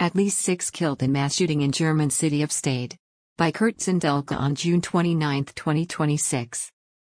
At least 6 killed in mass shooting in German city of Stade. By Kurt Zindelka on June 29, 2026.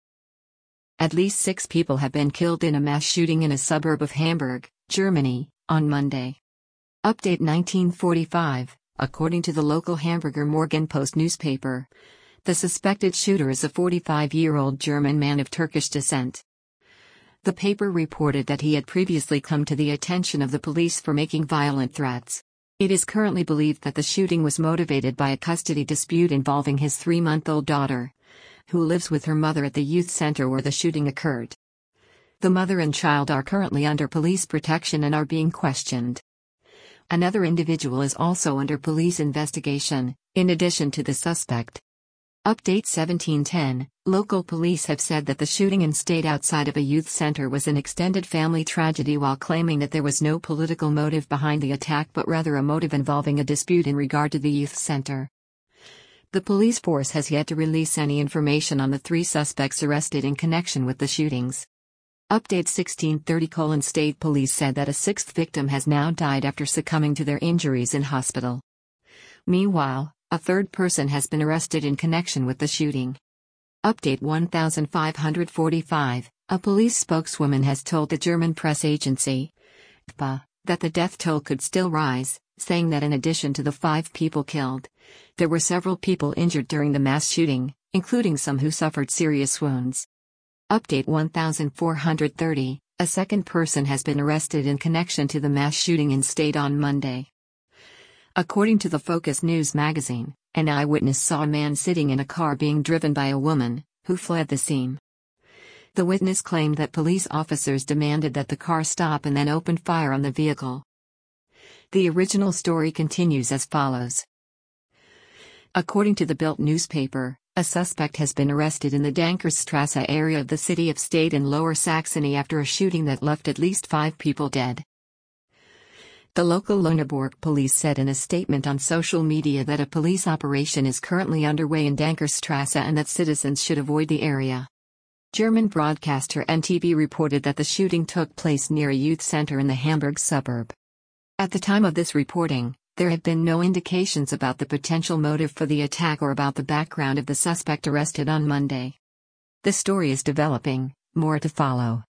At least 6 people have been killed in a mass shooting in a suburb of Hamburg, Germany, on Monday. Update 1945, according to the local Hamburger Morgenpost newspaper. The suspected shooter is a 45-year-old German man of Turkish descent. The paper reported that he had previously come to the attention of the police for making violent threats. It is currently believed that the shooting was motivated by a custody dispute involving his 3-month-old daughter, who lives with her mother at the youth center where the shooting occurred. The mother and child are currently under police protection and are being questioned. Another individual is also under police investigation, in addition to the suspect. Update 1710, local police have said that the shooting in Stade outside of a youth center was an extended family tragedy while claiming that there was no political motive behind the attack but rather a motive involving a dispute in regard to the youth center. The police force has yet to release any information on the 3 suspects arrested in connection with the shootings. Update 1630: Stade police said that a 6th victim has now died after succumbing to their injuries in hospital. Meanwhile, a 3rd person has been arrested in connection with the shooting. Update 1545, a police spokeswoman has told the German press agency, FPA, that the death toll could still rise, saying that in addition to the 5 people killed, there were several people injured during the mass shooting, including some who suffered serious wounds. Update 1430, a 2nd person has been arrested in connection to the mass shooting in Stade on Monday. According to the Focus News magazine, an eyewitness saw a man sitting in a car being driven by a woman, who fled the scene. The witness claimed that police officers demanded that the car stop and then opened fire on the vehicle. The original story continues as follows. According to the Bild newspaper, a suspect has been arrested in the Dankersstrasse area of the city of Stade in Lower Saxony after a shooting that left at least 5 people dead. The local Lüneburg police said in a statement on social media that a police operation is currently underway in Dankersstrasse and that citizens should avoid the area. German broadcaster NTV reported that the shooting took place near a youth center in the Hamburg suburb. At the time of this reporting, there have been no indications about the potential motive for the attack or about the background of the suspect arrested on Monday. The story is developing, more to follow.